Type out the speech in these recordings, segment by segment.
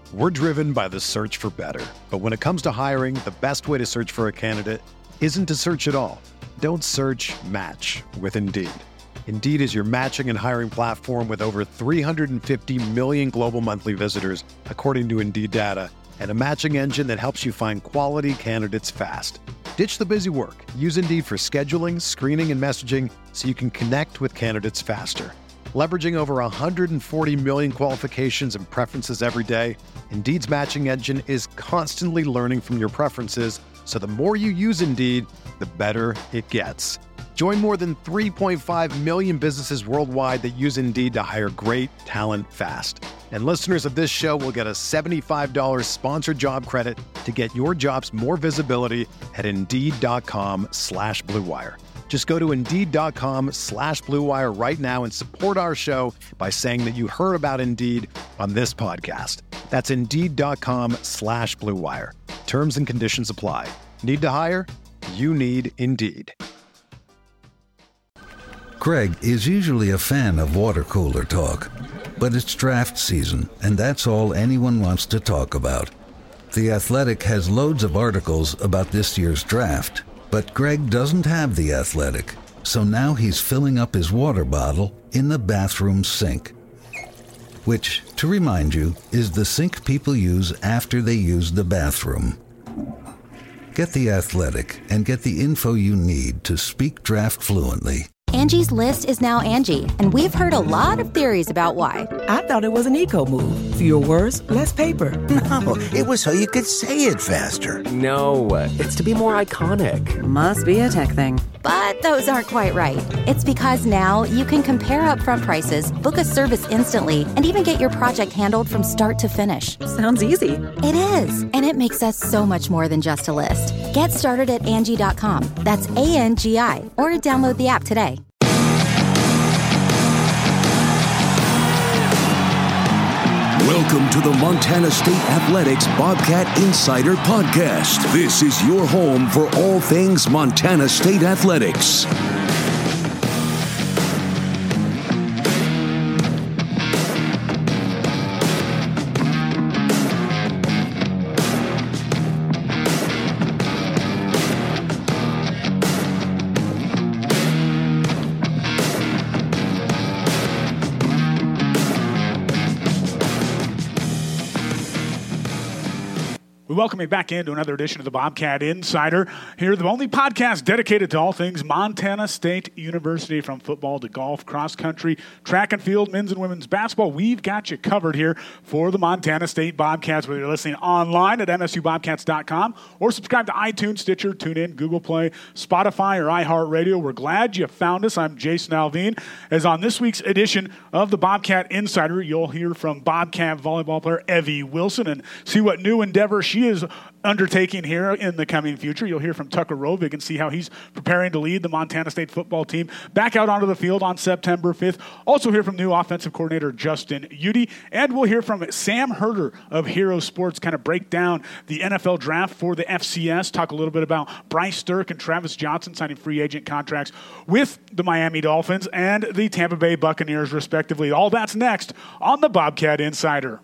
We're driven by the search for better. But when it comes to hiring, the best way to search for a candidate isn't to search at all. Don't search, match with Indeed. Indeed is your matching and hiring platform with over 350 million global monthly visitors, according to Indeed data, and a matching engine that helps you find quality candidates fast. Ditch the busy work. Use Indeed for scheduling, screening, and messaging so you can connect with candidates faster. Leveraging over 140 million qualifications and preferences every day, Indeed's matching engine is constantly learning from your preferences, so the more you use Indeed, the better it gets. Join more than 3.5 million businesses worldwide that use Indeed to hire great talent fast. And listeners of this show will get a $75 sponsored job credit to get your jobs more visibility at Indeed.com/Blue Wire. Just go to Indeed.com/Blue Wire right now and support our show by saying that you heard about Indeed on this podcast. That's Indeed.com/Blue Wire. Terms and conditions apply. Need to hire? You need Indeed. Craig is usually a fan of water cooler talk, but it's draft season, and that's all anyone wants to talk about. The Athletic has loads of articles about this year's draft, but Greg doesn't have The Athletic, so now he's filling up his water bottle in the bathroom sink. Which, to remind you, is the sink people use after they use the bathroom. Get The Athletic and get the info you need to speak draft fluently. Angie's List is now Angie, and we've heard a lot of theories about why. I thought it was an eco move. Fewer words, less paper. No, it was so you could say it faster. No, it's to be more iconic. Must be a tech thing. But those aren't quite right. It's because now you can compare upfront prices, book a service instantly, and even get your project handled from start to finish. Sounds easy. It is, and it makes us so much more than just a list. Get started at Angie.com. That's ANGI, or download the app today. Welcome to the Montana State Athletics Bobcat Insider Podcast. This is your home for all things Montana State Athletics. We welcome you back into another edition of the Bobcat Insider. Here, the only podcast dedicated to all things Montana State University, from football to golf, cross country, track and field, men's and women's basketball. We've got you covered here for the Montana State Bobcats, whether you're listening online at msubobcats.com or subscribe to iTunes, Stitcher, TuneIn, Google Play, Spotify, or iHeartRadio. We're glad you found us. I'm Jason Alvin. As on this week's edition of the Bobcat Insider, you'll hear from Bobcat volleyball player Evie Wilson and see what new endeavor she is undertaking here in the coming future. You'll hear from Tucker Rovig and see how he's preparing to lead the Montana State football team back out onto the field on September 5th. Also hear from new offensive coordinator Justin Udy, and we'll hear from Sam Herder of Hero Sports, kind of break down the NFL draft for the FCS, talk a little bit about Bryce Sterk and Travis Johnson signing free agent contracts with the Miami Dolphins and the Tampa Bay Buccaneers, respectively. All that's next on the Bobcat Insider.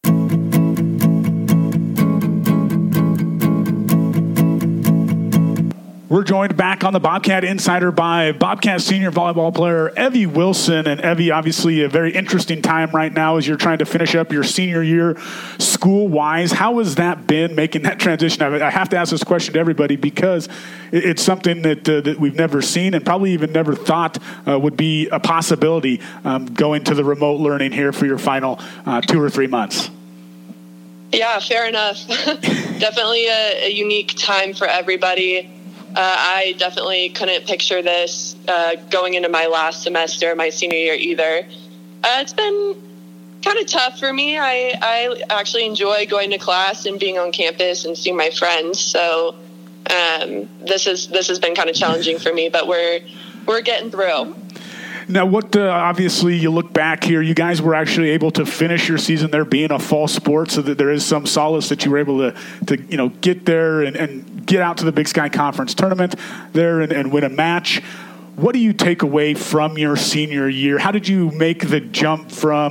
We're joined back on the Bobcat Insider by Bobcat senior volleyball player Evie Wilson. And Evie, obviously a very interesting time right now as you're trying to finish up your senior year school-wise. How has that been, making that transition? I have to ask this question to everybody because it's something that we've never seen and probably even never thought would be a possibility, going to the remote learning here for your final 2 or 3 months. Yeah, fair enough. Definitely a unique time for everybody. I definitely couldn't picture this going into my last semester, my senior year either. It's been kind of tough for me. I actually enjoy going to class and being on campus and seeing my friends. So this has been kind of challenging for me, but we're getting through. Now, what obviously you look back here, you guys were actually able to finish your season there being a fall sport, so that there is some solace that you were able to get there and get out to the Big Sky Conference tournament there and win a match. What do you take away from your senior year? How did you make the jump from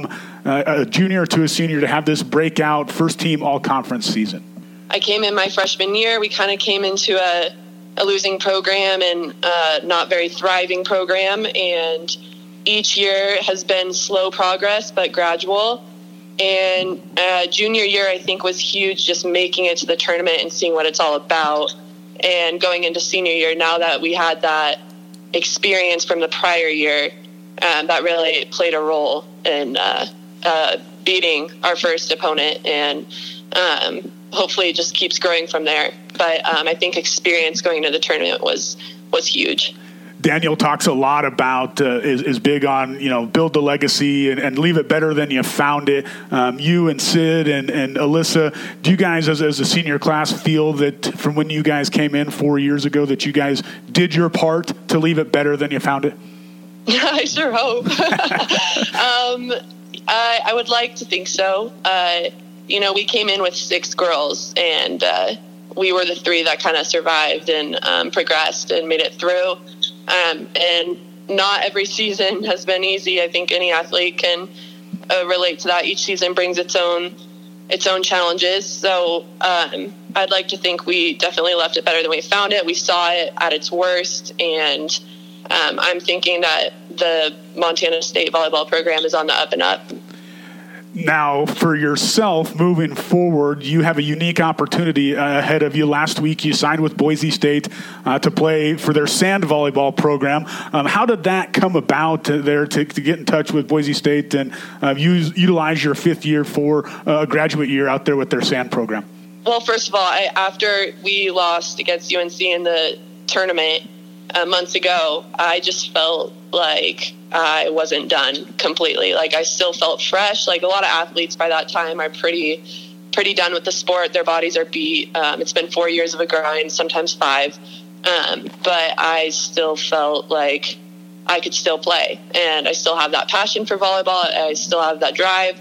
a junior to a senior to have this breakout first-team all-conference season? I came in my freshman year. We kind of came into a losing program and not very thriving program, and each year has been slow progress but gradual. And junior year, I think, was huge, just making it to the tournament and seeing what it's all about. And going into senior year, now that we had that experience from the prior year, that really played a role in beating our first opponent, and hopefully it just keeps growing from there. But I think experience going into the tournament was huge. Daniel talks a lot about, is big on, build the legacy and leave it better than you found it. You and Sid and Alyssa, do you guys as a senior class feel that from when you guys came in 4 years ago that you guys did your part to leave it better than you found it? I sure hope. I would like to think so. We came in with 6 girls, and we were the 3 that kind of survived and progressed and made it through. And not every season has been easy. I think any athlete can relate to that. Each season brings its own challenges. So I'd like to think we definitely left it better than we found it. We saw it at its worst, and I'm thinking that the Montana State volleyball program is on the up and up. Now, for yourself, moving forward, you have a unique opportunity ahead of you. Last week, you signed with Boise State to play for their sand volleyball program. How did that come about there to get in touch with Boise State and utilize your 5th year for a graduate year out there with their sand program? Well, first of all, after we lost against UNC in the tournament months ago, I just felt like I wasn't done completely. Like, I still felt fresh. Like, a lot of athletes by that time are pretty done with the sport. Their bodies are beat. It's been 4 years of a grind, sometimes 5. But I still felt like I could still play, and I still have that passion for volleyball. I still have that drive.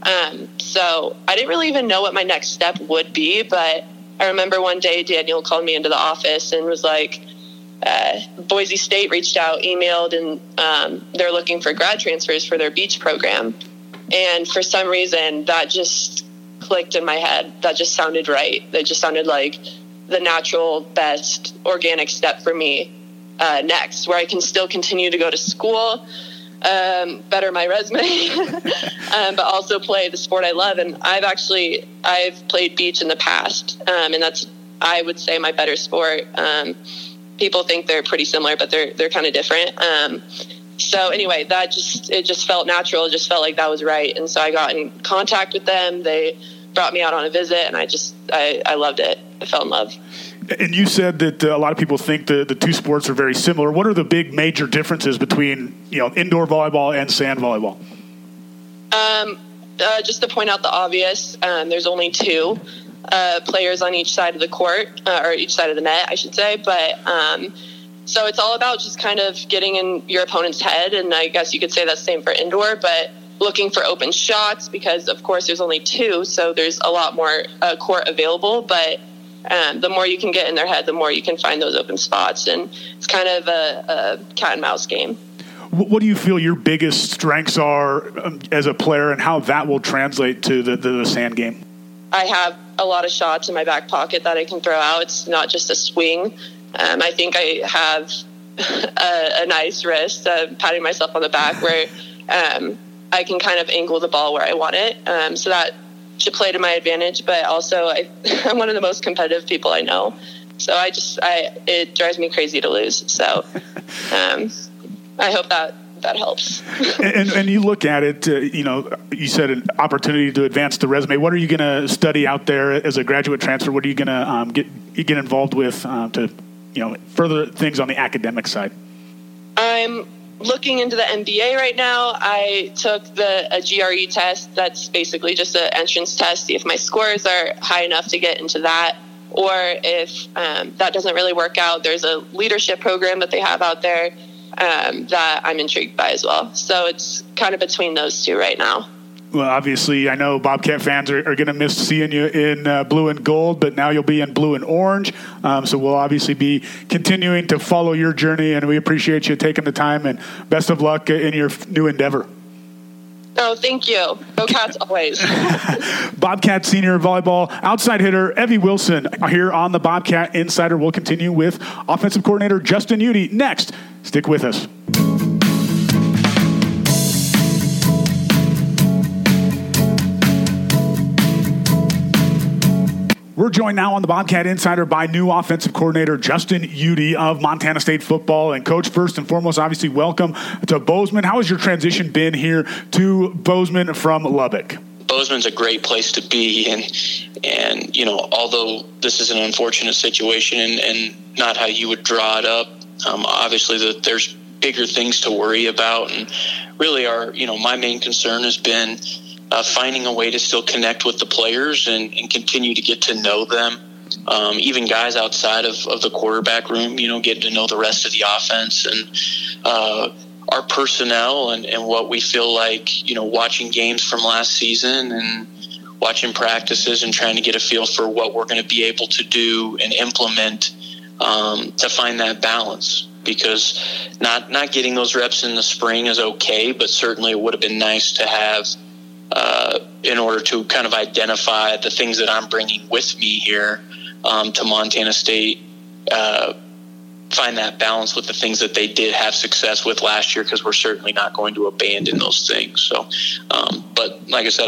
So I didn't really even know what my next step would be, but I remember one day Daniel called me into the office and was like, Boise State reached out, emailed, and they're looking for grad transfers for their beach program. And for some reason, that just clicked in my head. That just sounded right. That just sounded like the natural, best, organic step for me next, where I can still continue to go to school, better my resume, but also play the sport I love. And I've played beach in the past, and that's, I would say, my better sport. People think they're pretty similar, but they're kind of different. So anyway, it just felt natural. It just felt like that was right. And so I got in contact with them. They brought me out on a visit, and I loved it. I fell in love. And you said that a lot of people think the two sports are very similar. What are the big major differences between indoor volleyball and sand volleyball? Just to point out the obvious, there's only 2 players on each side of the court, or each side of the net, I should say. But so it's all about just kind of getting in your opponent's head, and I guess you could say that's the same for indoor, but looking for open shots, because of course there's only 2, so there's a lot more court available. But the more you can get in their head, the more you can find those open spots, and it's kind of a cat and mouse game. What do you feel your biggest strengths are as a player, and how that will translate to the sand game? I have a lot of shots in my back pocket that I can throw out. It's not just a swing. I think I have a nice wrist, patting myself on the back, where I can kind of angle the ball where I want it. So that should play to my advantage. But also, I'm one of the most competitive people I know. So it drives me crazy to lose. So I hope that helps. and you look at it, you said an opportunity to advance the resume. What are you going to study out there as a graduate transfer? What are you going to get involved with to further things on the academic side? I'm looking into the MBA right now. I took a GRE test. That's basically just an entrance test, see if my scores are high enough to get into that. Or if that doesn't really work out, there's a leadership program that they have out there that I'm intrigued by as well. So it's kind of between those 2 right now. Well, obviously, I know Bobcat fans are going to miss seeing you in blue and gold, but now you'll be in blue and orange. So we'll obviously be continuing to follow your journey, and we appreciate you taking the time, and best of luck in your new endeavor. Oh, thank you. Go Cats always. Bobcat senior volleyball outside hitter Evie Wilson here on the Bobcat Insider. We'll continue with offensive coordinator Justin Udy next. Stick with us. We're joined now on the Bobcat Insider by new offensive coordinator Justin Udy of Montana State football. And Coach, first and foremost, obviously welcome to Bozeman. How has your transition been here to Bozeman from Lubbock? Bozeman's a great place to be, and you know, although this is an unfortunate situation and not how you would draw it up, obviously there's bigger things to worry about, and really my main concern has been finding a way to still connect with the players and continue to get to know them. Even guys outside of the quarterback room, getting to know the rest of the offense and our personnel and what we feel like, watching games from last season and watching practices and trying to get a feel for what we're going to be able to do and implement to find that balance. Because not getting those reps in the spring is okay, but certainly it would have been nice to have in order to kind of identify the things that I'm bringing with me here to Montana State, find that balance with the things that they did have success with last year, because we're certainly not going to abandon those things. So, but like I said,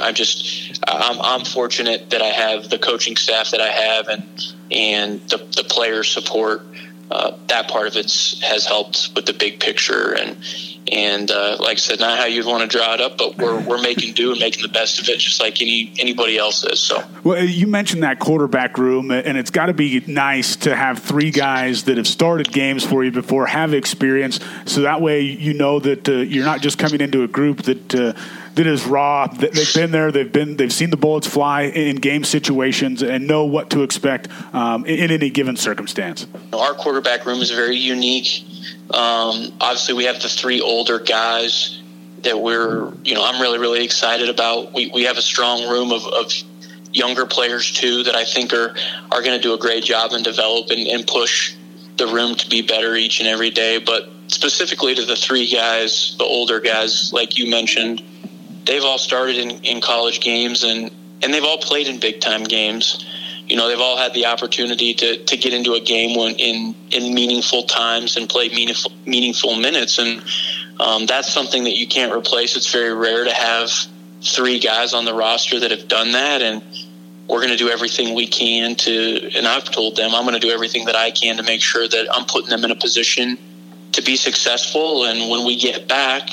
I'm fortunate that I have the coaching staff that I have and the player support. That part of it has helped with the big picture, and like I said, not how you'd want to draw it up, but we're making do and making the best of it, just like anybody else is. So, well, you mentioned that quarterback room, and it's got to be nice to have three guys that have started games for you before, have experience, so that way you know that you're not just coming into a group that is raw. They've been there. They've seen the bullets fly in game situations and know what to expect in any given circumstance. Our quarterback room is very unique. Obviously, we have the three older guys that I'm really, really excited about. We have a strong room of younger players too that I think are going to do a great job and develop and push the room to be better each and every day. But specifically to the three guys, the older guys, like you mentioned, they've all started in college games and they've all played in big time games. They've all had the opportunity to get into a game in meaningful times and play meaningful minutes. And that's something that you can't replace. It's very rare to have three guys on the roster that have done that. And we're going to do everything we can and I've told them I'm going to do everything that I can to make sure that I'm putting them in a position to be successful. And when we get back,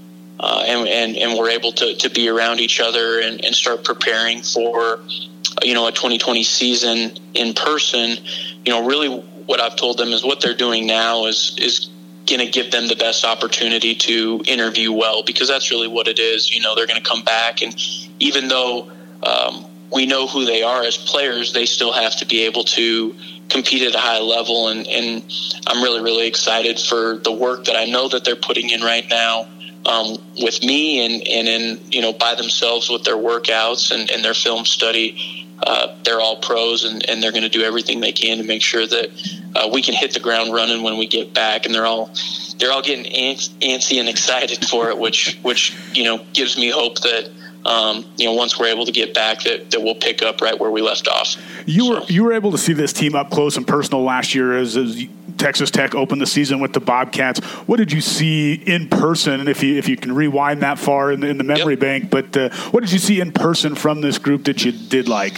and we're able to be around each other and start preparing for, a 2020 season in person, really what I've told them is what they're doing now is going to give them the best opportunity to interview well, because that's really what it is. They're going to come back, and even though we know who they are as players, they still have to be able to compete at a high level. And I'm really, really excited for the work that I know that they're putting in right now. With me and in, by themselves with their workouts and their film study. They're all pros and they're going to do everything they can to make sure that we can hit the ground running when we get back. And they're all getting antsy and excited for it, which gives me hope that once we're able to get back that we'll pick up right where we left off. You were able to see this team up close and personal last year as Texas Tech opened the season with the Bobcats. What did you see in person? And if you can rewind that far in the memory bank, but what did you see in person from this group that you did like?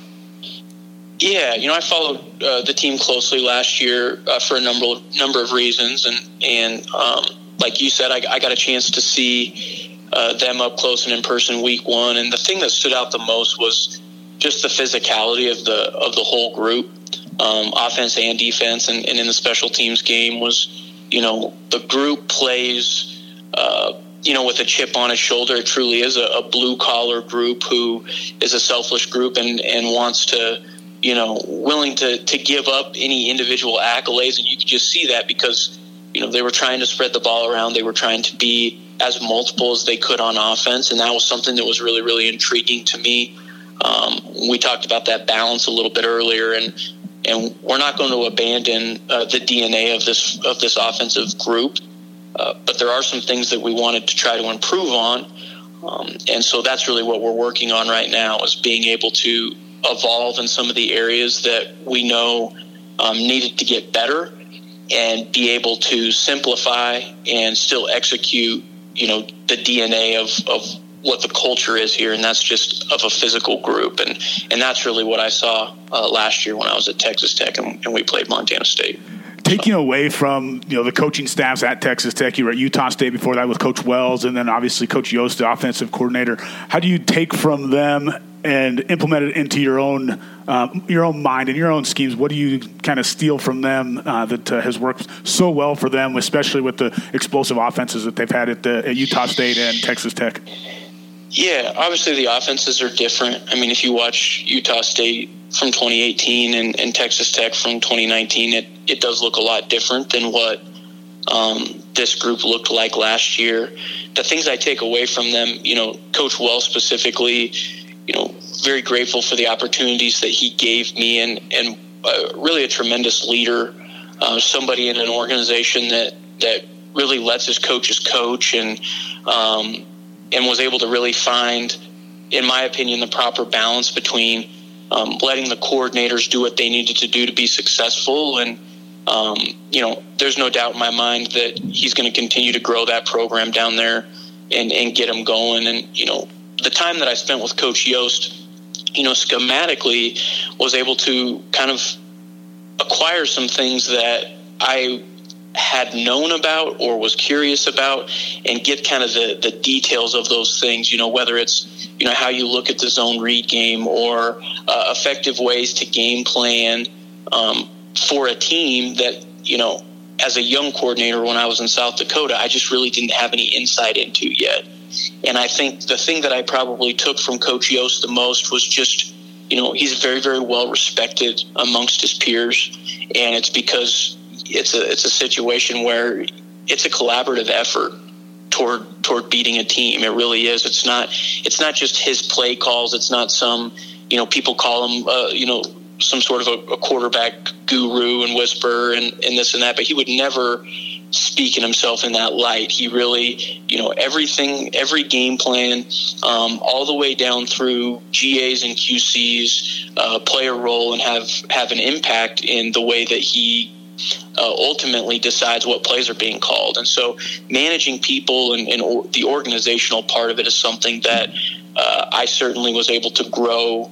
Yeah, I followed the team closely last year for a number of reasons, and like you said, I got a chance to see them up close and in person week one, and the thing that stood out the most was just the physicality of the whole group, offense and defense, and in the special teams game was, the group plays, with a chip on its shoulder. It truly is a blue collar group who is a selfish group and wants to, willing to give up any individual accolades. And you could just see that because, they were trying to spread the ball around. They were trying to be as multiple as they could on offense. And that was something that was really, really intriguing to me. We talked about that balance a little bit earlier, and we're not going to abandon the DNA of this offensive group. But there are some things that we wanted to try to improve on. And so that's really what we're working on right now, is being able to evolve in some of the areas that we know needed to get better, and be able to simplify and still execute, the DNA of what the culture is here, and that's just of a physical group. And that's really what I saw last year when I was at Texas Tech and we played Montana State. Taking away from the coaching staffs at Texas Tech, you were at Utah State before that with Coach Wells, and then obviously Coach Yost, the offensive coordinator. How do you take from them and implement it into your own mind and your own schemes? What do you kind of steal from them that has worked so well for them, especially with the explosive offenses that they've had at Utah State and Texas Tech? Yeah, obviously the offenses are different. I mean, if you watch Utah State from 2018 and Texas Tech from 2019, it does look a lot different than what this group looked like last year. The things I take away from them, Coach Wells specifically, very grateful for the opportunities that he gave me, and really a tremendous leader, somebody in an organization that really lets his coaches coach, and was able to really find, in my opinion, the proper balance between letting the coordinators do what they needed to do to be successful. And, there's no doubt in my mind that he's going to continue to grow that program down there and get them going. And, the time that I spent with Coach Yost, schematically was able to kind of acquire some things that I had known about or was curious about, and get kind of the details of those things, whether it's, how you look at the zone read game, or effective ways to game plan for a team that, as a young coordinator when I was in South Dakota, I just really didn't have any insight into yet. And I think the thing that I probably took from Coach Yost the most was just, he's very, very well respected amongst his peers. And it's because it's a situation where it's a collaborative effort toward beating a team. It really is. It's not just his play calls. It's not some, people call him, some sort of a quarterback guru and whisper and this and that, but he would never speak in himself in that light. He really, everything, every game plan, all the way down through GAs and QCs, play a role and have an impact in the way that he ultimately decides what plays are being called. And so managing people and the organizational part of it is something that I certainly was able to grow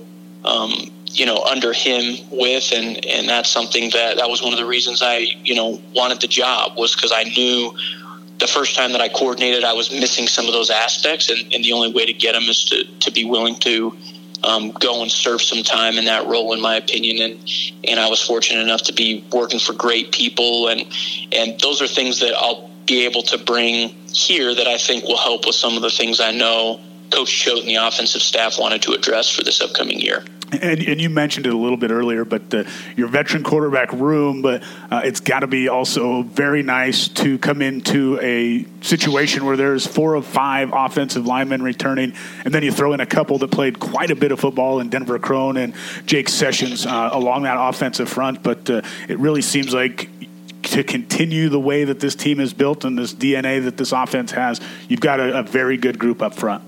under him with, and that's something that was one of the reasons I, wanted the job, was because I knew the first time that I coordinated, I was missing some of those aspects, and the only way to get them is to be willing to go and serve some time in that role, in my opinion. And I was fortunate enough to be working for great people, and those are things that I'll be able to bring here that I think will help with some of the things I know Coach Choate and the offensive staff wanted to address for this upcoming year. And you mentioned it a little bit earlier, but your veteran quarterback room, but it's got to be also very nice to come into a situation where there's 4 of 5 offensive linemen returning, and then you throw in a couple that played quite a bit of football in Denver Crone and Jake Sessions along that offensive front. But it really seems like to continue the way that this team is built and this DNA that this offense has, you've got a very good group up front.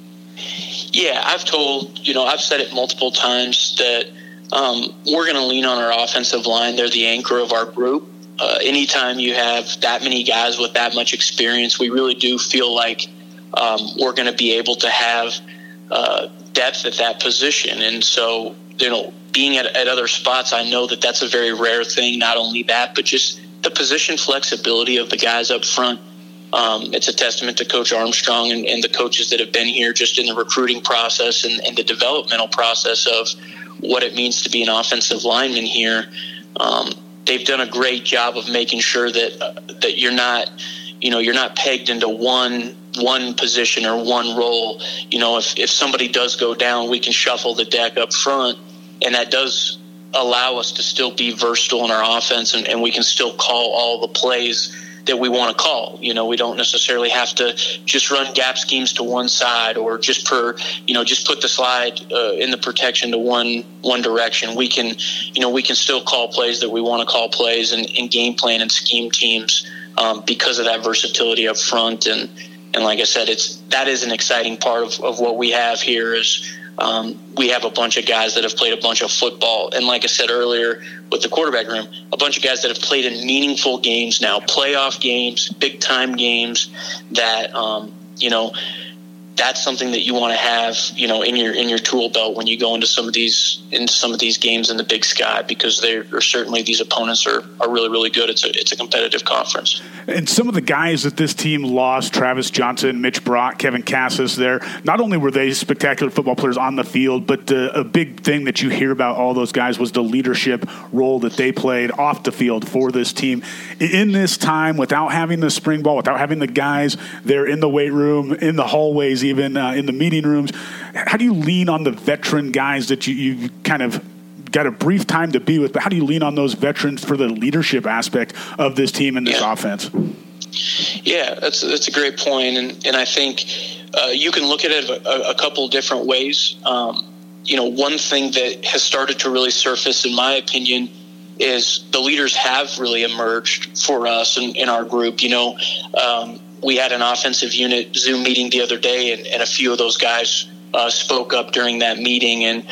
Yeah, I've said it multiple times that we're going to lean on our offensive line. They're the anchor of our group. Anytime you have that many guys with that much experience, we really do feel like we're going to be able to have depth at that position. And so, being at other spots, I know that that's a very rare thing. Not only that, but just the position flexibility of the guys up front. It's a testament to Coach Armstrong and the coaches that have been here just in the recruiting process and the developmental process of what it means to be an offensive lineman here. They've done a great job of making sure that you're not pegged into one position or one role. If somebody does go down, we can shuffle the deck up front, and that does allow us to still be versatile in our offense, and we can still call all the plays that we want to call. We don't necessarily have to just run gap schemes to one side or just put the slide in the protection to one direction. We can still call plays that we want to call plays and game plan and scheme teams because of that versatility up front. And And like I said, that is an exciting part of what we have here is we have a bunch of guys that have played a bunch of football. And like I said earlier with the quarterback room, a bunch of guys that have played in meaningful games now, playoff games, big-time games that, that's something that you want to have, in your tool belt when you go into some of these games in the Big Sky, because these opponents are really, really good. It's a competitive conference. And some of the guys that this team lost, Travis Johnson, Mitch Brock, Kevin Cassis, not only were they spectacular football players on the field, but a big thing that you hear about all those guys was the leadership role that they played off the field for this team. In this time, without having the spring ball, without having the guys there in the weight room, in the hallways, even in the meeting rooms, how do you lean on the veteran guys that you kind of got a brief time to be with, but how do you lean on those veterans for the leadership aspect of this team and this offense? Yeah, that's a great point. And I think you can look at it a couple different ways. One thing that has started to really surface, in my opinion, is the leaders have really emerged for us in our group. We had an offensive unit Zoom meeting the other day, and a few of those guys spoke up during that meeting. And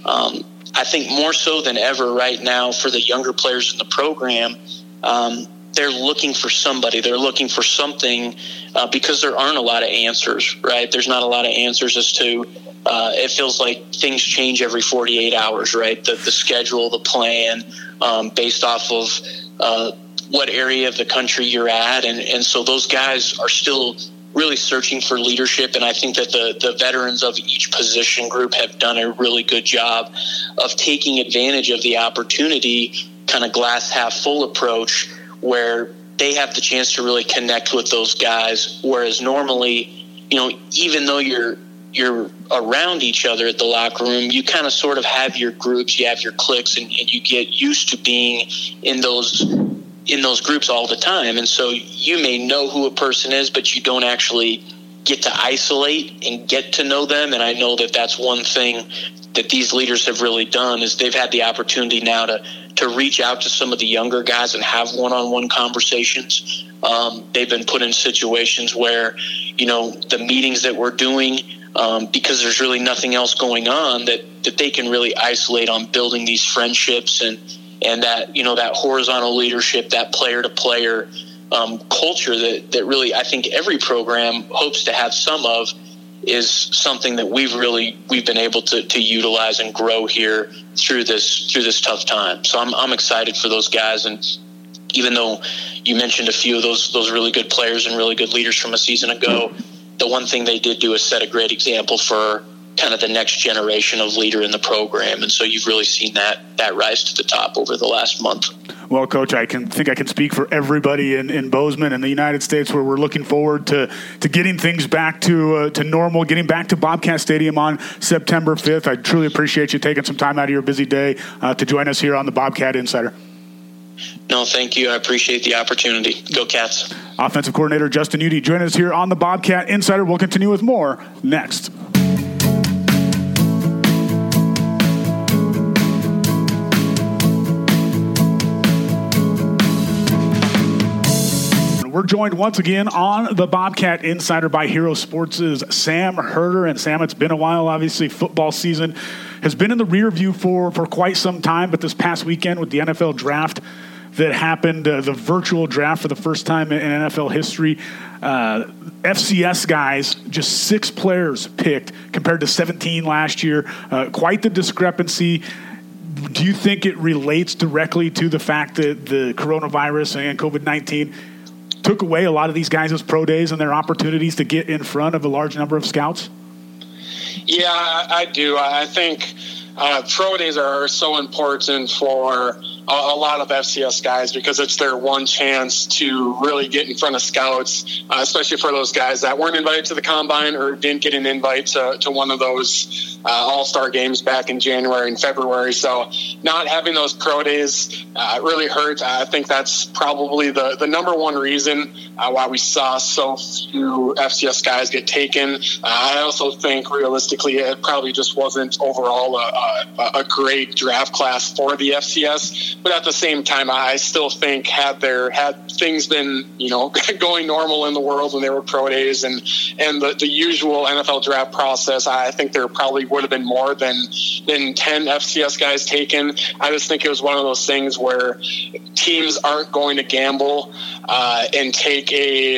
I think more so than ever right now for the younger players in the program, they're looking for somebody. They're looking for something because there aren't a lot of answers, right? There's not a lot of answers as to it feels like things change every 48 hours, right? The schedule, the plan, based off of what area of the country you're at. And so those guys are still really searching for leadership. And I think that the veterans of each position group have done a really good job of taking advantage of the opportunity, kind of glass half full approach, where they have the chance to really connect with those guys. Whereas normally, even though you're around each other at the locker room, you kind of sort of have your groups, you have your cliques, and you get used to being in those groups all the time. And so you may know who a person is, but you don't actually get to isolate and get to know them. And I know that that's one thing that these leaders have really done, is they've had the opportunity now to reach out to some of the younger guys and have one-on-one conversations. They've been put in situations where, the meetings that we're doing, because there's really nothing else going on, that they can really isolate on building these friendships and that, that horizontal leadership, that player-to-player culture that really I think every program hopes to have some of, is something that we've been able to utilize and grow here through this tough time. So I'm excited for those guys. And even though you mentioned a few of those really good players and really good leaders from a season ago, the one thing they did do is set a great example for kind of the next generation of leader in the program. And so you've really seen that rise to the top over the last month. Well, Coach, I can speak for everybody in Bozeman and the United States, where we're looking forward to getting things back to normal, getting back to Bobcat Stadium on September 5th. I truly appreciate you taking some time out of your busy day to join us here on the Bobcat Insider. No, thank you. I appreciate the opportunity. Go Cats. Offensive coordinator Justin Udy joining us here on the Bobcat Insider. We'll continue with more next. We're joined once again on the Bobcat Insider by Hero Sports' Sam Herder. And Sam, it's been a while. Obviously, football season has been in the rear view for quite some time. But this past weekend with the NFL draft that happened, the virtual draft for the first time in NFL history, FCS guys, just 6 players picked compared to 17 last year. Quite the discrepancy. Do you think it relates directly to the fact that the coronavirus and COVID-19 took away a lot of these guys' pro days and their opportunities to get in front of a large number of scouts? Yeah, I do. I think pro days are so important for a lot of FCS guys, because it's their one chance to really get in front of scouts, especially for those guys that weren't invited to the combine or didn't get an invite to one of those all-star games back in January and February. So not having those pro days really hurt. I think that's probably the number one reason why we saw so few FCS guys get taken. I also think realistically it probably just wasn't overall a great draft class for the FCS. But at the same time, I still think had things been, going normal in the world when they were pro days and the usual NFL draft process, I think there probably would have been more than 10 FCS guys taken. I just think it was one of those things where teams aren't going to gamble and take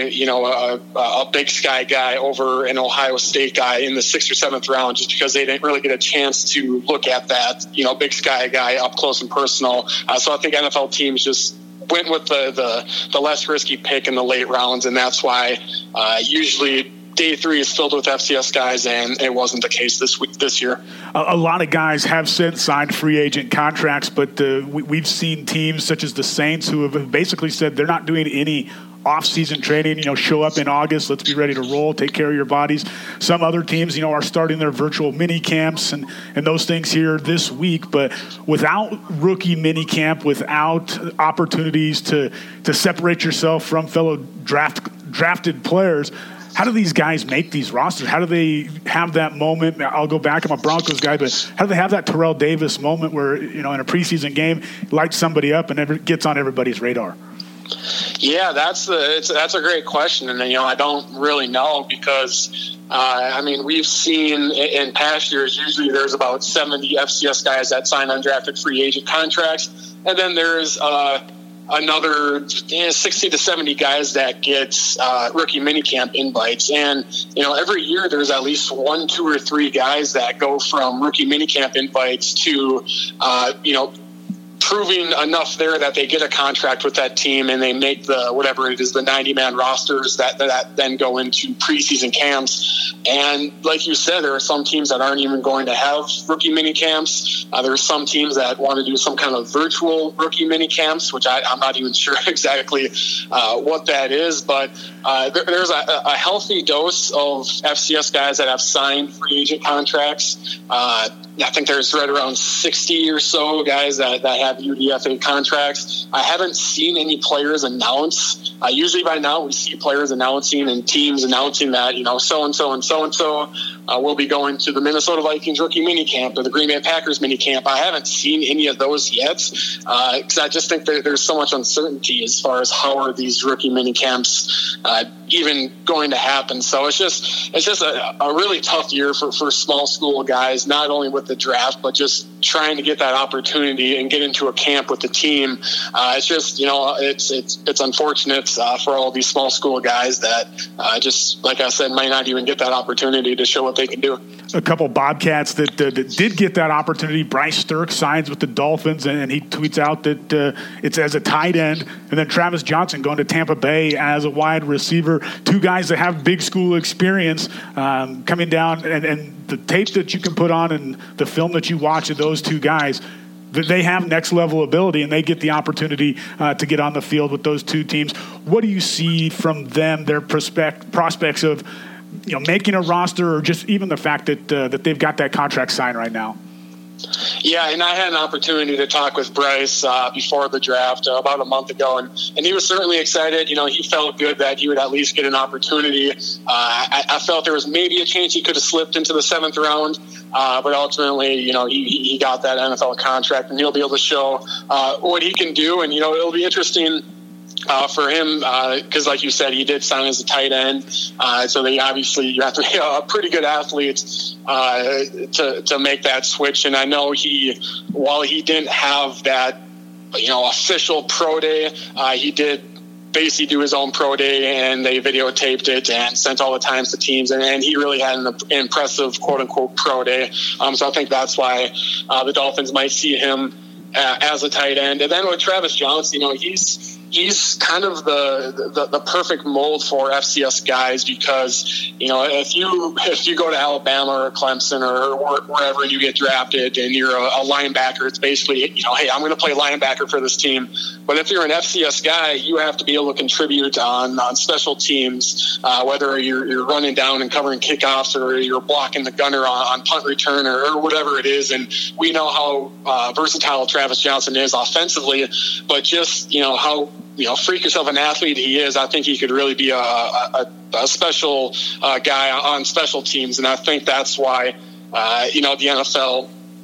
a Big Sky guy over an Ohio State guy in the 6th or 7th round just because they didn't really get a chance to look at that, Big Sky guy up close and personal. So I think NFL teams just went with the less risky pick in the late rounds, and that's why usually day 3 is filled with FCS guys, and it wasn't the case this year. A lot of guys have since signed free agent contracts, but we've seen teams such as the Saints who have basically said they're not doing any off-season training, show up in August, let's be ready to roll, take care of your bodies. Some other teams, are starting their virtual mini camps and those things here this week, but without rookie mini camp, without opportunities to separate yourself from fellow drafted players, how do these guys make these rosters? How do they have that moment? I'll go back. I'm a Broncos guy, but how do they have that Terrell Davis moment where, in a preseason game, lights somebody up and gets on everybody's radar? Yeah, that's a great question, and I don't really know because we've seen in past years usually there's about 70 FCS guys that sign undrafted free agent contracts, and then there's another 60 to 70 guys that gets rookie minicamp invites, and every year there's at least 1, 2, or 3 guys that go from rookie minicamp invites to proving enough there that they get a contract with that team and they make the 90-man rosters that then go into preseason camps. And like you said, there are some teams that aren't even going to have rookie mini camps. There are some teams that want to do some kind of virtual rookie mini camps, which I'm not even sure exactly what that is. But there's a healthy dose of FCS guys that have signed free agent contracts. I think there's right around 60 or so guys that have UDFA contracts. I haven't seen any players announce. Usually by now we see players announcing and teams announcing that, so-and-so and so-and-so will be going to the Minnesota Vikings rookie minicamp or the Green Bay Packers minicamp. I haven't seen any of those yet because I just think there's so much uncertainty as far as how are these rookie minicamps even going to happen. So it's just a really tough year for small school guys, not only with the draft, but just trying to get that opportunity and get into a camp with the team. It's just, it's unfortunate for all these small school guys that just, like I said, might not even get that opportunity to show what they can do. A couple Bobcats that did get that opportunity. Bryce Sturck signs with the Dolphins, and he tweets out that it's as a tight end. And then Travis Johnson going to Tampa Bay as a wide receiver. 2 guys that have big school experience coming down, and the tape that you can put on and the film that you watch of those 2 guys, they have next level ability, and they get the opportunity to get on the field with those 2 teams. What do you see from them, their prospects of making a roster, or just even the fact that they've got that contract signed right now? Yeah, and I had an opportunity to talk with Bryce before the draft about a month ago, and he was certainly excited. He felt good that he would at least get an opportunity. I felt there was maybe a chance he could have slipped into the 7th round, but ultimately, he got that NFL contract, and he'll be able to show what he can do, and, it'll be interesting for him, because like you said, he did sign as a tight end. So you have to be a pretty good athlete to make that switch. And I know while he didn't have that, official pro day, he did basically do his own pro day, and they videotaped it and sent all the times to teams. And he really had an impressive quote unquote pro day. So I think that's why the Dolphins might see him as a tight end. And then with Travis Johnson, he's kind of the perfect mold for FCS guys because, if you go to Alabama or Clemson or wherever you get drafted and you're a linebacker, it's basically, hey, I'm going to play linebacker for this team. But if you're an FCS guy, you have to be able to contribute on special teams, whether you're running down and covering kickoffs or you're blocking the gunner on punt return or whatever it is. And we know how versatile Travis Johnson is offensively, but just, how freakish of an athlete he is, I think he could really be a special guy on special teams. And I think that's why, the NFL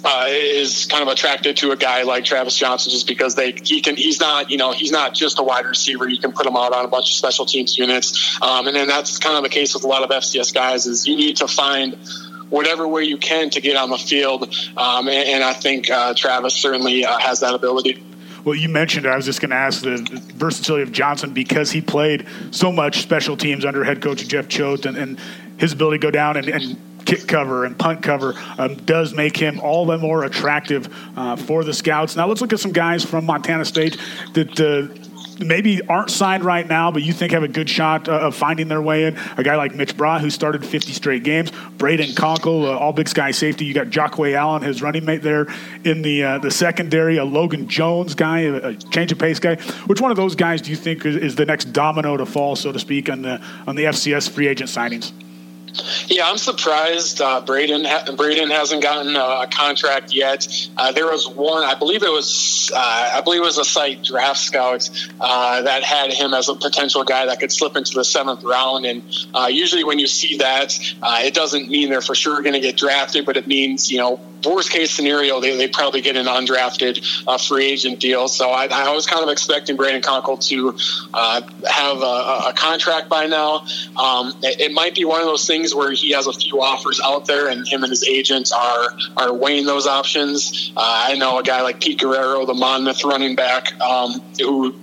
is kind of attracted to a guy like Travis Johnson just because he's not just a wide receiver. You can put him out on a bunch of special teams units. And then that's kind of the case with a lot of FCS guys is you need to find whatever way you can to get on the field. And I think Travis certainly has that ability. Well, you mentioned, I was just going to ask the versatility of Johnson because he played so much special teams under head coach Jeff Choate, and his ability to go down and kick cover and punt cover does make him all the more attractive for the scouts. Now let's look at some guys from Montana State that maybe aren't signed right now, but you think have a good shot of finding their way in. A guy like Mitch Bra, who started 50 straight games. Braden Conkle, all Big Sky safety. You got Jacquay Allen, his running mate there in the secondary. A Logan Jones guy, a change of pace guy. Which one of those guys do you think is the next domino to fall, so to speak, on the FCS free agent signings? Yeah, I'm surprised Braden hasn't gotten a contract yet. There was one, I believe it was a site, Draft Scouts, that had him as a potential guy that could slip into the 7th round. And usually when you see that, it doesn't mean they're for sure going to get drafted, but it means, worst case scenario, they probably get an undrafted free agent deal. So I was kind of expecting Braden Conkle to have a contract by now. It might be one of those things where he has a few offers out there and him and his agents are weighing those options. I know a guy like Pete Guerrero, the Monmouth running back, who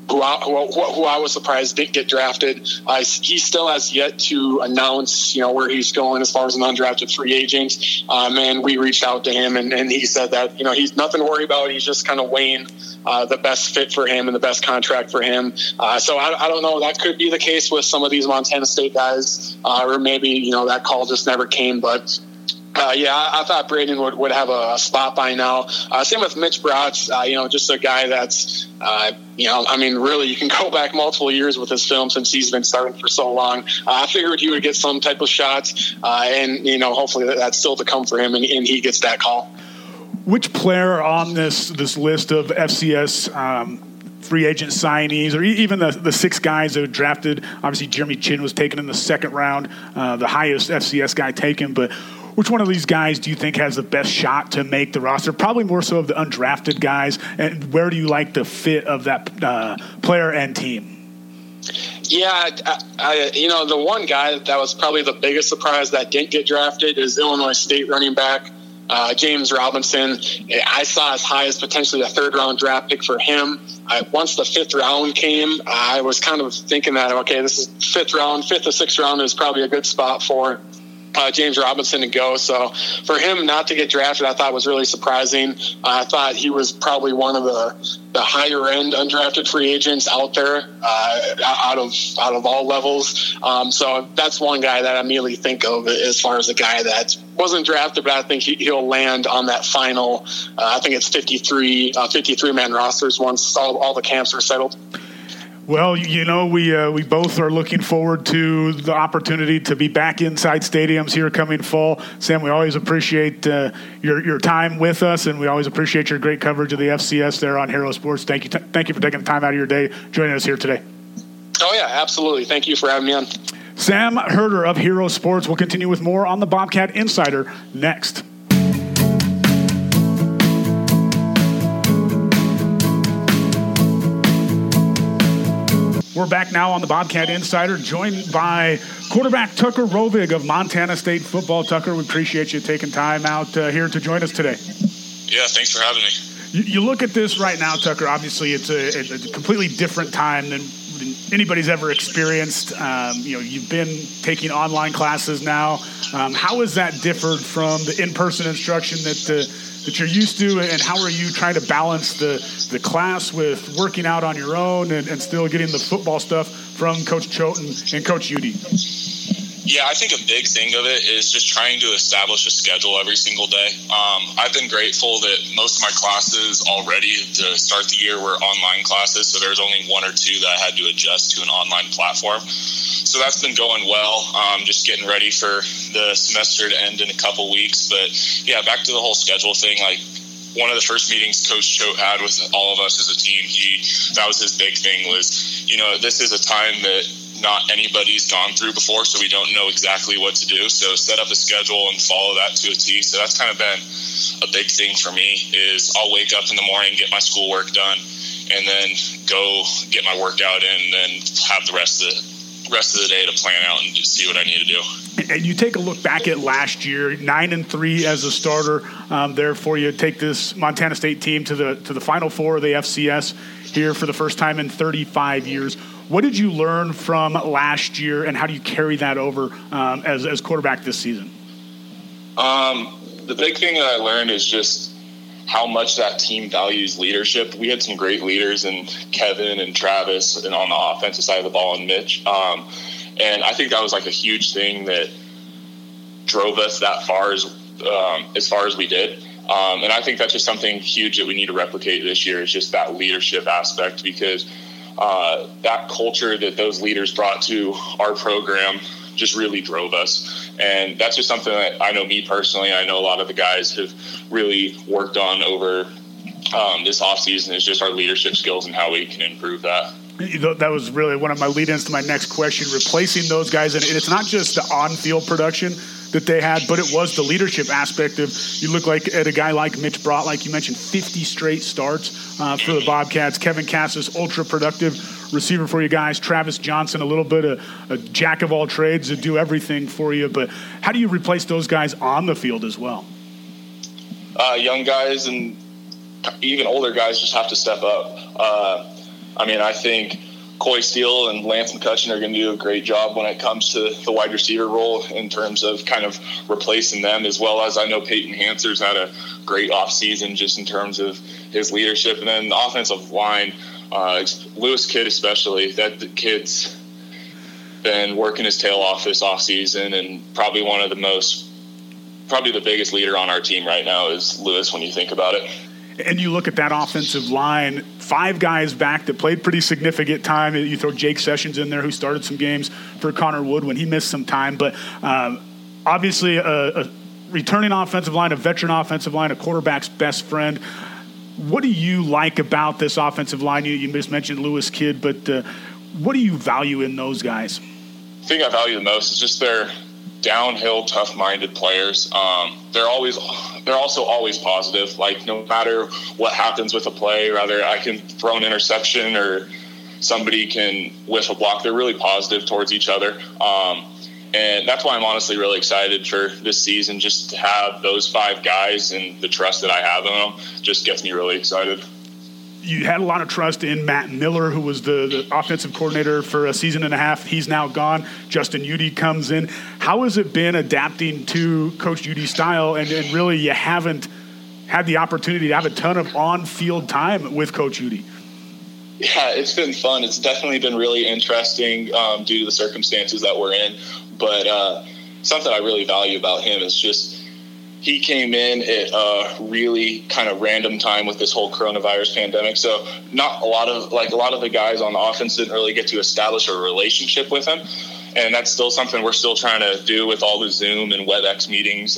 I was surprised didn't get drafted. He still has yet to announce, where he's going as far as an undrafted free agent. And we reached out to him and he said that, he's nothing to worry about. He's just kind of weighing the best fit for him and the best contract for him. So I don't know. That could be the case with some of these Montana State guys, or maybe, that call just never came. But I thought Braden would have a spot by now. Same with Mitch Bratz, just a guy that's, really you can go back multiple years with his film since he's been starting for so long. I figured he would get some type of shot, and hopefully that's still to come for him, and he gets that call. Which player on this list of FCS free agent signees, or even the 6 guys that were drafted? Obviously, Jeremy Chin was taken in the 2nd round, the highest FCS guy taken, but which one of these guys do you think has the best shot to make the roster? Probably more so of the undrafted guys. And where do you like the fit of that player and team? Yeah, the one guy that was probably the biggest surprise that didn't get drafted is Illinois State running back James Robinson. I saw as high as potentially a 3rd-round draft pick for him. Once the 5th round came, I was kind of thinking that, okay, this is 5th or 6th round is probably a good spot for James Robinson to go. So for him not to get drafted, I thought was really surprising. I thought he was probably one of the higher end undrafted free agents out there, out of all levels. So that's one guy that I immediately think of as far as a guy that wasn't drafted, but I think he'll land on that final, I think it's 53 man rosters once all the camps are settled. Well, we both are looking forward to the opportunity to be back inside stadiums here coming fall. Sam, we always appreciate your time with us, and we always appreciate your great coverage of the FCS there on Hero Sports. Thank you for taking the time out of your day joining us here today. Oh, yeah, absolutely. Thank you for having me on. Sam Herder of Hero Sports will continue with more on the Bobcat Insider next. We're back now on the Bobcat Insider, joined by quarterback Tucker Rovig of Montana State football. Tucker, we appreciate you taking time out here to join us today. Yeah, thanks for having me. You look at this right now, Tucker. Obviously, it's a completely different time than anybody's ever experienced. You've been taking online classes now. How has that differed from the in-person instruction that you're used to, and how are you trying to balance the class with working out on your own and still getting the football stuff from Coach Choate and Coach Udy? Yeah, I think a big thing of it is just trying to establish a schedule every single day. I've been grateful that most of my classes already to start the year were online classes, so there's only 1 or 2 that I had to adjust to an online platform. So that's been going well, just getting ready for the semester to end in a couple weeks. But yeah, back to the whole schedule thing, one of the first meetings Coach Choate had with all of us as a team, that was his big thing was, this is a time that not anybody's gone through before, so we don't know exactly what to do. So set up a schedule and follow that to a T. So that's kind of been a big thing for me is I'll wake up in the morning, get my schoolwork done, and then go get my workout in, and then have the rest of the day to plan out and just see what I need to do. And you take a look back at last year, 9-3 as a starter. Therefore, you take this Montana State team to the Final Four of the FCS here for the first time in 35 years. What did you learn from last year, and how do you carry that over as quarterback this season? The big thing that I learned is just how much that team values leadership. We had some great leaders in Kevin and Travis, and on the offensive side of the ball, and Mitch. And I think that was like a huge thing that drove us that far as far as we did. And I think that's just something huge that we need to replicate this year, is just that leadership aspect, because that culture that those leaders brought to our program just really drove us. And that's just something that I know me personally, I know a lot of the guys have really worked on over this offseason, is just our leadership skills and how we can improve that. That was really one of my lead-ins to my next question, replacing those guys. And it's not just the on-field production that they had, but it was the leadership aspect of, you look like at a guy like Mitch Brott, like you mentioned, 50 straight starts for the Bobcats. Kevin Cassis, ultra-productive receiver for you guys. Travis Johnson, a little bit of a jack of all trades to do everything for you. But how do you replace those guys on the field as well? Young guys and even older guys just have to step up. I think Coy Steele and Lance McCutcheon are going to do a great job when it comes to the wide receiver role in terms of kind of replacing them, as well as I know Peyton Hanser's had a great offseason just in terms of his leadership. And then the offensive line, Lewis Kidd especially, that kid's been working his tail off this offseason, and probably the biggest leader on our team right now is Lewis when you think about it. And you look at that offensive line, 5 guys back that played pretty significant time. You throw Jake Sessions in there, who started some games for Connor Wood when he missed some time. But obviously a returning offensive line, a veteran offensive line, a quarterback's best friend. What do you like about this offensive line? You just mentioned Lewis Kidd, but what do you value in those guys? The thing I value the most is just their downhill, tough-minded players. They're also always positive. Like, no matter what happens with a play, whether I can throw an interception or somebody can whiff a block, they're really positive towards each other. And that's why I'm honestly really excited for this season. Just to have those 5 guys and the trust that I have in them just gets me really excited. You had a lot of trust in Matt Miller, who was the offensive coordinator for a season and a half. He's now gone. Justin Udy comes in. How has it been adapting to Coach Udy's style? And really, you haven't had the opportunity to have a ton of on-field time with Coach Udy. Yeah, it's been fun. It's definitely been really interesting due to the circumstances that we're in. But something I really value about him is just he came in at a really kind of random time with this whole coronavirus pandemic. So not a lot of the guys on the offense didn't really get to establish a relationship with him. And that's still something we're still trying to do with all the Zoom and WebEx meetings.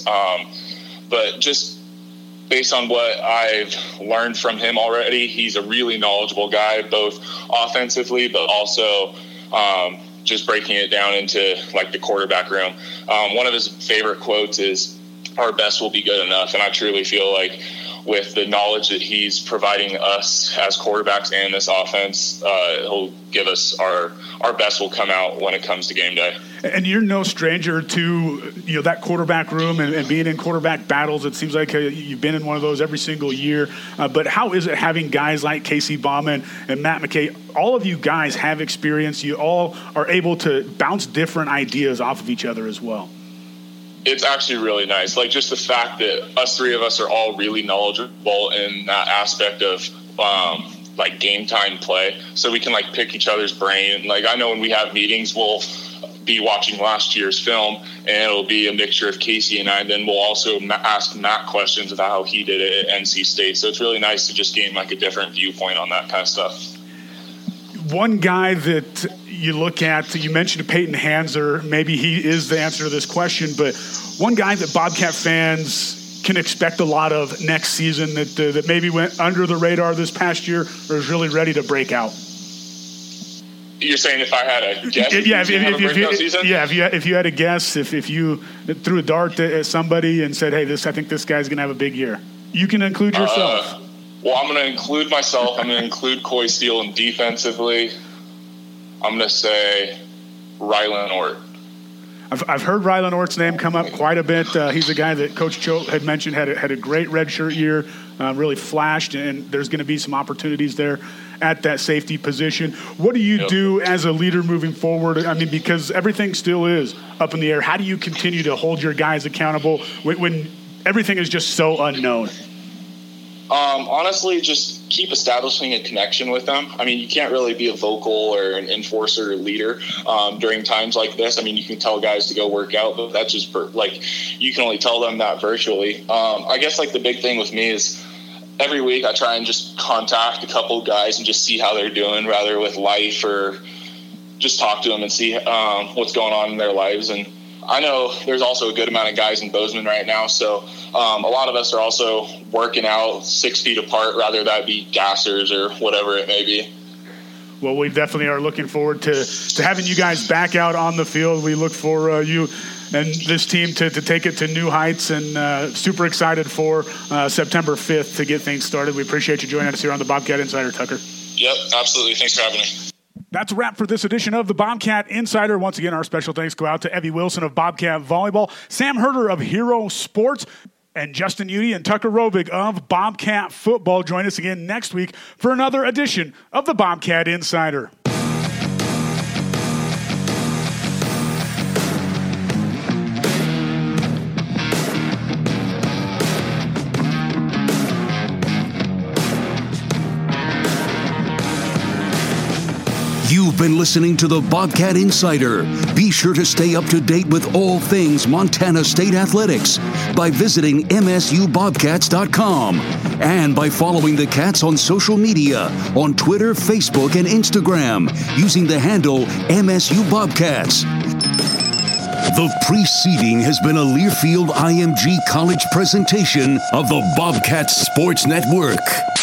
But just based on what I've learned from him already, he's a really knowledgeable guy, both offensively, but also just breaking it down into like the quarterback room. One of his favorite quotes is, "Our best will be good enough." And I truly feel like with the knowledge that he's providing us as quarterbacks and this offense, he'll give us our best will come out when it comes to game day. And you're no stranger to that quarterback room and being in quarterback battles. It seems like you've been in one of those every single year. But how is it having guys like Casey Bauman and Matt McKay? All of you guys have experience. You all are able to bounce different ideas off of each other as well. It's actually really nice. Like, just the fact that us 3 of us are all really knowledgeable in that aspect of like game time play, so we can like pick each other's brain. Like, I know when we have meetings, we'll be watching last year's film, and it'll be a mixture of Casey and I. And then we'll also ask Matt questions about how he did it at NC State. So it's really nice to just gain like a different viewpoint on that kind of stuff. One guy that you look at, you mentioned Peyton Hanser, maybe he is the answer to this question, but one guy that Bobcat fans can expect a lot of next season that maybe went under the radar this past year or is really ready to break out. You're saying if I had a guess? If you had a guess, if you threw a dart at somebody and said, hey, I think this guy's going to have a big year, you can include yourself. Well, I'm going to include myself. I'm going to include Coy Steele, and defensively, I'm going to say Rylan Ort. I've heard Rylan Ort's name come up quite a bit. He's a guy that Coach Choate had mentioned had a great redshirt year, really flashed, and there's going to be some opportunities there at that safety position. What do you do as a leader moving forward? I mean, because everything still is up in the air. How do you continue to hold your guys accountable when everything is just so unknown? Honestly, just keep establishing a connection with them. I mean, you can't really be a vocal or an enforcer or leader during times like this. I mean, you can tell guys to go work out, but that's just you can only tell them that virtually. I guess the big thing with me is every week I try and just contact a couple of guys and just see how they're doing, rather with life or just talk to them and see what's going on in their lives. And I know there's also a good amount of guys in Bozeman right now, so a lot of us are also working out 6 feet apart, rather that be gassers or whatever it may be. Well, we definitely are looking forward to having you guys back out on the field. We look for you and this team to take it to new heights, and super excited for September 5th to get things started. We appreciate you joining us here on the Bobcat Insider, Tucker. Yep, absolutely. Thanks for having me. That's a wrap for this edition of the Bobcat Insider. Once again, our special thanks go out to Evie Wilson of Bobcat Volleyball, Sam Herder of Hero Sports, and Justin Udy and Tucker Rovig of Bobcat Football. Join us again next week for another edition of the Bobcat Insider. You've been listening to the Bobcat Insider. Be sure to stay up to date with all things Montana State athletics by visiting msubobcats.com and by following the Cats on social media on Twitter, Facebook, and Instagram using the handle MSU Bobcats. The preceding has been a Learfield IMG College presentation of the Bobcats Sports Network.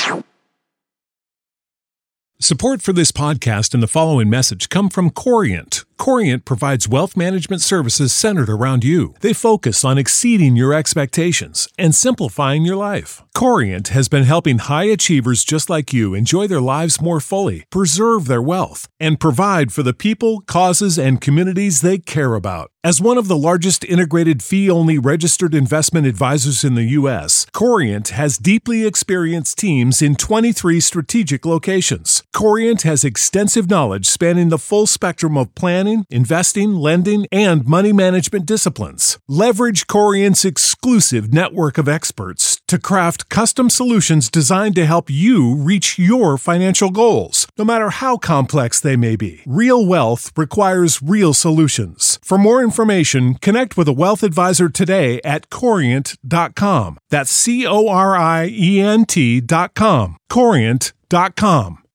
Support for this podcast and the following message come from Corient. Corient provides wealth management services centered around you. They focus on exceeding your expectations and simplifying your life. Corient has been helping high achievers just like you enjoy their lives more fully, preserve their wealth, and provide for the people, causes, and communities they care about. As one of the largest integrated fee-only registered investment advisors in the U.S., Corient has deeply experienced teams in 23 strategic locations. Corient has extensive knowledge spanning the full spectrum of planning, investing, lending, and money management disciplines. Leverage Corient's exclusive network of experts to craft custom solutions designed to help you reach your financial goals, no matter how complex they may be. Real wealth requires real solutions. For more information, connect with a wealth advisor today at Corient.com. That's Corient.com. Corient.com.